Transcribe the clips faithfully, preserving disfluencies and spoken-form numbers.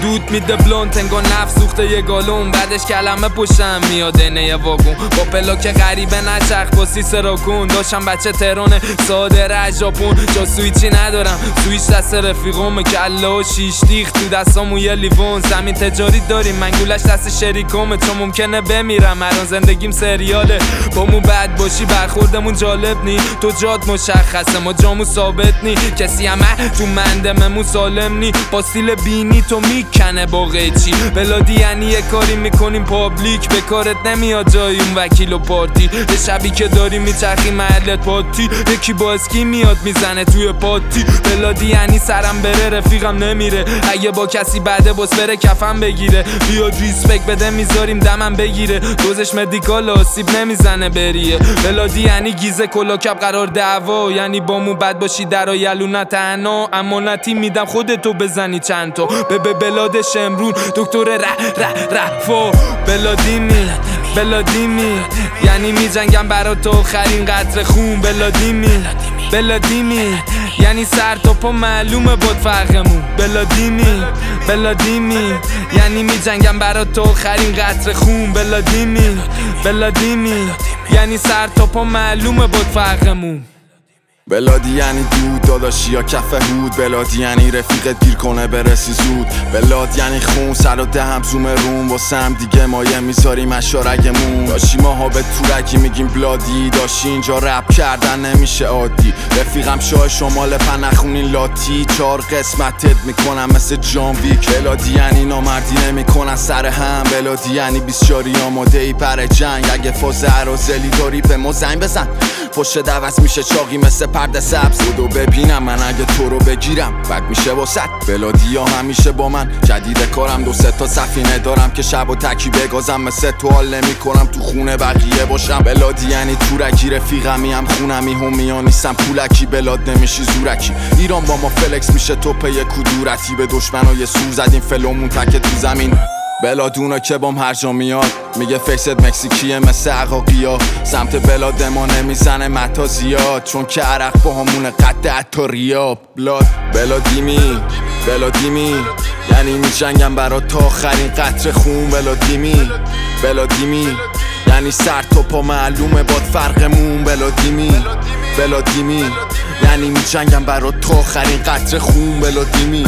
دود میده بلونت انگار نفس سوخته یه گالون، بعدش کلمه پشتم میاد اینه یه واگون با پلاک غریبه نچرخ با سی سراکون. داشتم بچه تهران صادر از ژاپن، جا سویچی ندارم سویچ دست رفیقم، کله و شیش دیخ تو دستامو یه لیوان. زمین تجاری داریم منگولش دست شریکمه، چون ممکنه بمیرم الان زندگیم سریاله. با مو بد باشی برخوردمون جالب نی، تو جاد مشخصه ما جامو ثابت نی، کسی همه تو مندممون سالم نی، با سیل بینی تو میکنه با قیچی. بلادی یعنی یه کاری میکنیم پابلیک، به کارت نمیاد جای اون وکیل و پارتی، به شبی که داری میچرخی محلت پاتی، یکی با اسکی میاد میزنه توی پاتی. بلادی یعنی سرم بره رفیقم نمیره، اگه با کسی بعده باس بره کفم بگیره، بیاد ریسپکت بده میذاریم دمم بگیره، دوزش مدیکال آسیب نمیزنه بریه. بلادی یعنی گیزه کلاکب قرار دعوا، یعنی با مو بد باشی در یلو تنها، امانتی میدم خودتو بزنی چند تا به به بلاد شمرون دکتر ر ر رفا. بلادیمی بلادیمی یعنی میجنگم برا تو آخرین قطره خون. بلادیمی بلادیمی یعنی سر تا پا معلومه بود فرقمون. بلادیمی بلادیمی یعنی میجنگم برا تو آخرین قطره خون. بلادیمی بلادیمی یعنی سر تا پا معلومه بود فرقمون. بلادی یعنی دود داداشی یا کف هود، بلادی یعنی رفیقت گیر کنه برسی زود، بلاد یعنی خون سر و دهم زوم روم، واسه هم دیگه مایه میذاریم اشارگمون. داشی ماها به تورکی میگیم بلادی، داشی اینجا رپ کردن نمیشه عادی، رفیقم شاه شمال پنخونین لاتی، چار قسمتت میکنم مثل جان ویک. بلادی یعنی نامردی نمیکنن سر هم، بلادی یعنی بیسیاری آماده ای پر جنگ، اگه فاز عرازلی داری به ما زنگ بزن، پشت دوست میشه چاقی مثل پرده سبز، بودو ببینم من اگه تو رو بگیرم بد میشه واسد. بلادی ها همیشه با من جدید کارم، دو سه تا سفینه دارم که شب و تکی بگازم، مثل تو حال نمی کنم تو خونه بقیه باشم. بلادی یعنی تورکی رفیقمی هم خونمی همیا نیستم پولکی، بلاد نمیشی زورکی، ایران با ما فلکس میشه تو پی کدورتی، به دشمنای سور زدیم فلومون تک تو زمین. بلادونا که بام هر جا میاد میگه فیست مکزیکیه مثل عقاقیا، سمت بلاد ما نمیزنه متا زیاد، چون که عرق با همونه قد عطا ریاب. بلاد بلادیمی بلادیمی یعنی میجنگم برا تا آخرین قطره خون. بلادیمی بلادیمی یعنی سر تا پا معلومه باد فرقمون. بلادیمی بلادیمی یعنی میجنگم برا تا آخرین قطره خون. بلادیمی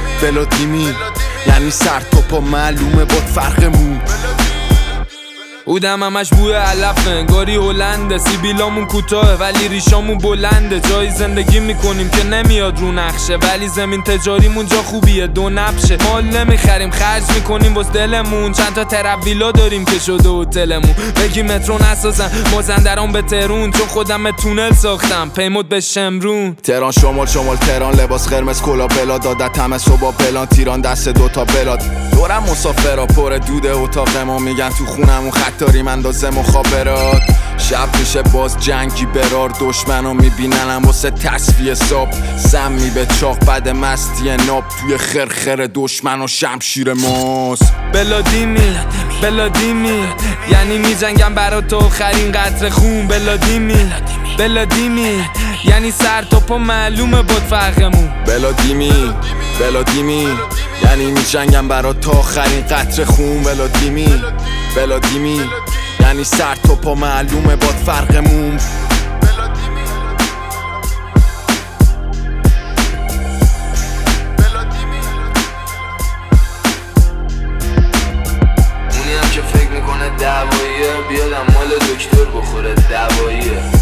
بلادیمی یعنی سر تا پا معلومه باد فرقمون. بودم همش بوی علفه انگاری هلنده، سیبیلامون کوتاه ولی ریشامون بلنده، جایی زندگی میکنیم که نمیاد رو نقشه، ولی زمین تجاریمون جا خوبیه دو نبشه، مال نمیخریم خرج میکنیم واسه دلمون، چند تا ترویلا داریم که شده هتلمون، بگی مترو نسازن مازندران به تهرون، چون خودم تونل ساختم پیمود به شمرون. تهران شمال شمال تهران لباس قرمز کلا بلاد، عادت همه صبح پلان تیران دست دوتا بلاد، دورم مسافرا پر دود اتاق ما، میگن تو خونمون خطاری من اندازه مخابرات، شب میشه باز جنگی برار، دشمنو میبیننم واسه تصفیه ساب، سمی به چاق بعد مستی ناب، توی خرخر دشمن و شمشیر ماست. بلادیمی بلادیمی یعنی میجنگم برا تو آخرین قطره خون. بلادیمی بلادیمی یعنی سر تا پا معلومه بود فرقمون. بلادیمی بلادیمی یعنی میجنگم برا تا آخرین قطره خون. بلادیمی بلادیمی یعنی سر تا پا معلومه بود فرقمون. اونی هم که فکر میکنه دعواییه بیادم مال دکتر بخوره دواییه.